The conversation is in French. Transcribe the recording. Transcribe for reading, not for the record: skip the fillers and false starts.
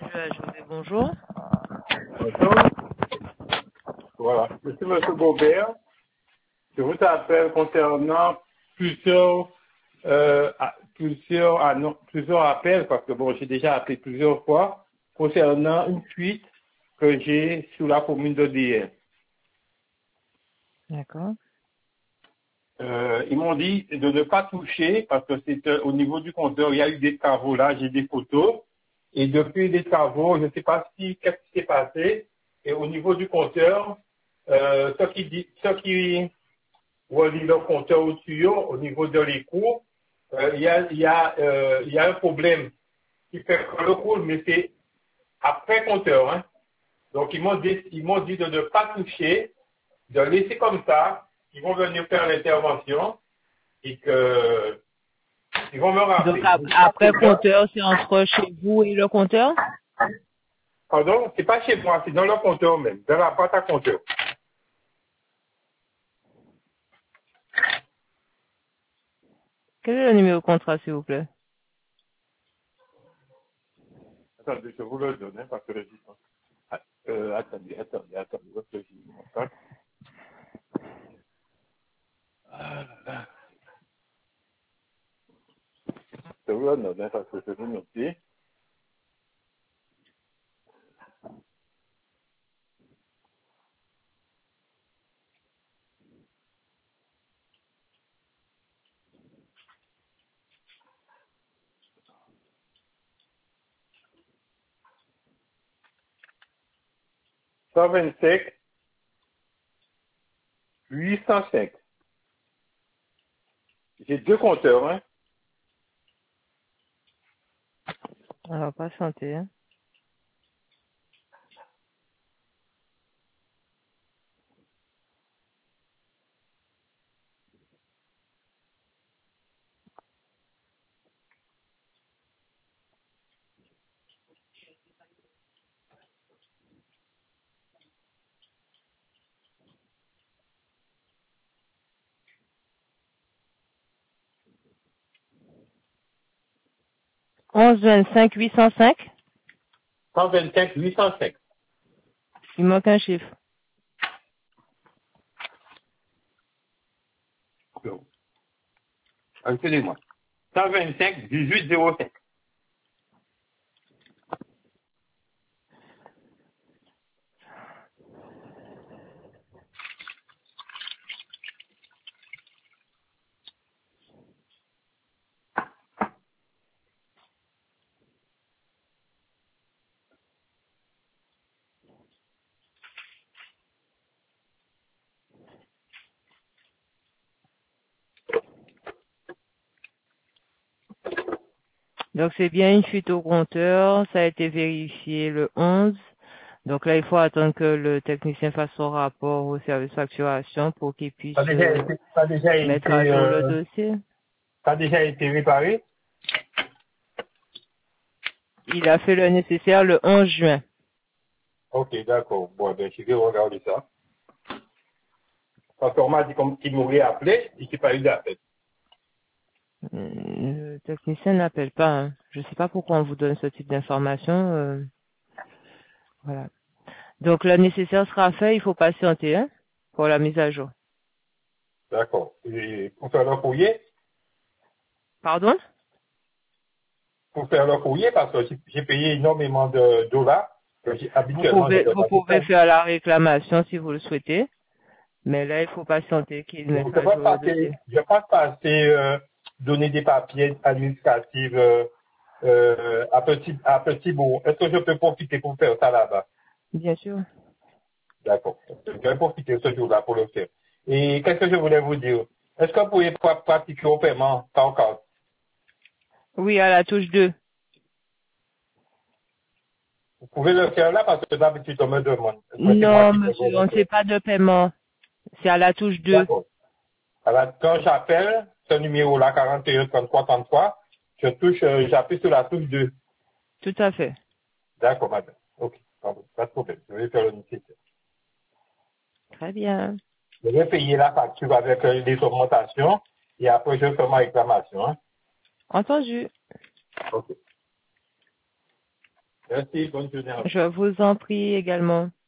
José, bonjour. Bonjour. Voilà. Je suis M. Gobert. Je vous appelle concernant plusieurs appels, parce que bon, j'ai déjà appelé plusieurs fois, concernant une fuite que j'ai sur la commune de DR. D'accord. Ils m'ont dit de ne pas toucher parce que c'est au niveau du compteur, il y a eu des travaux là, j'ai des photos. Et depuis les travaux, je ne sais pas qu'est-ce qui s'est passé. Et au niveau du compteur, ceux qui relient leur compteur au tuyau, au niveau de l'écoute, il y a un problème qui fait que le coule, mais c'est après compteur. Hein. Donc ils m'ont dit de ne pas toucher, de laisser comme ça. Ils vont venir faire l'intervention et que ils vont me Donc rappeler. après compteur, c'est entre chez vous et le compteur? Pardon, c'est pas chez moi, c'est dans le compteur même, dans la boîte à compteur. Quel est le numéro de contrat, s'il vous plaît? Attendez, je vous le donne, hein, parce que le système. Attendez, votre système. Ah là là. Je vous le donne, hein, parce que je vous noter. Cent 805. J'ai deux compteurs, hein. On va patienter. Hein. Onze 25 805. 805. Il manque un chiffre. Excusez-moi. 125 1805. Donc c'est bien une fuite au compteur. Ça a été vérifié le 11. Donc là, il faut attendre que le technicien fasse son rapport au service facturation pour qu'il puisse Ça a déjà mettre à jour le été, dossier. ça a déjà été réparé? Il a fait le nécessaire le 11 juin. Ok, d'accord. Bon, ben, je vais regarder ça. Parce qu'on m'a dit qu'il m'aurait appelé et qu'il n'y a pas eu d'appel. Le technicien n'appelle pas. Hein. Je ne sais pas pourquoi on vous donne ce type d'information. Voilà. Donc le nécessaire sera fait, il faut patienter hein, pour la mise à jour. D'accord. Et pour faire le courrier, Pardon? parce que j'ai payé énormément de dollars. Que habituellement, je ne Vous pas tout pouvez faire la réclamation si vous le souhaitez, mais là il faut patienter qu'il Donc, mette à jour le dossier. je ne pense pas assez donner des papiers administratifs à petit bout. Est-ce que je peux profiter pour faire ça là-bas? Bien sûr. D'accord. Je vais profiter ce jour-là pour le faire. Et qu'est-ce que je voulais vous dire? Est-ce que vous pouvez pratiquer au paiement par carte? Oui, à la touche 2. Vous pouvez le faire là parce que d'habitude on me demande. Est-ce que c'est moi Non, qui peux monsieur, vous le on ne faire? fait pas de paiement. C'est à la touche 2. D'accord. Alors, quand j'appelle ce numéro-là, 41 33 33, j'appuie sur la touche 2. Tout à fait. D'accord, madame. Ok, pardon, pas de problème. Je vais faire le nécessaire. Très bien. Je vais payer la facture avec les augmentations et après je fais ma réclamation. Hein. Entendu. Ok. Merci, bonne journée à vous. Je vous en prie également.